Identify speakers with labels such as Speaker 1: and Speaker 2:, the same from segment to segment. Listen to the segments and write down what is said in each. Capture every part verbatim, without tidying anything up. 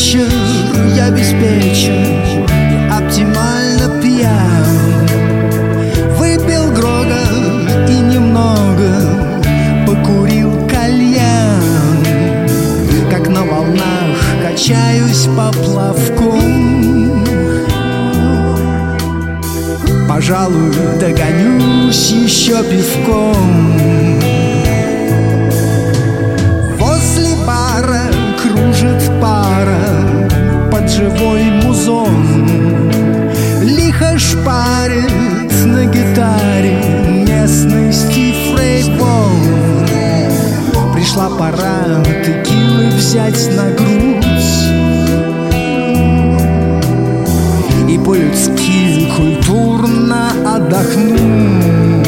Speaker 1: вечер я беспечен и оптимально пьян. Выпил Грога и немного покурил кальян. Как на волнах качаюсь поплавком. Пожалуй, догонюсь еще пивком. Возле бара кружит пара под живой музон. Лихо шпарит на гитаре местный Стив Рэй Вон. Пришла пора текилы взять на грудь и по-людски культурно отдохнуть.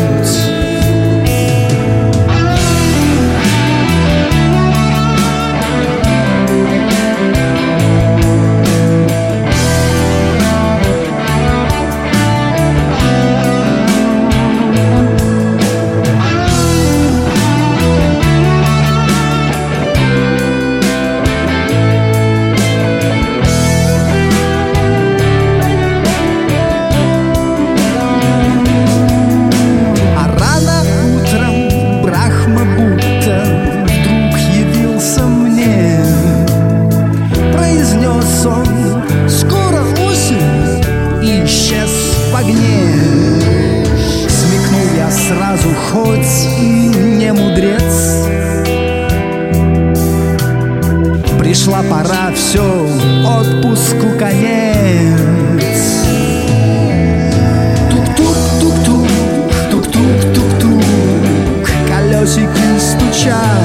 Speaker 1: Скоро осень, и исчез в огне. Смекнул я сразу, хоть и не мудрец. Пришла пора, все, отпуску конец. Тук-тук-тук-тук, тук-тук-тук-тук, колесики стучат.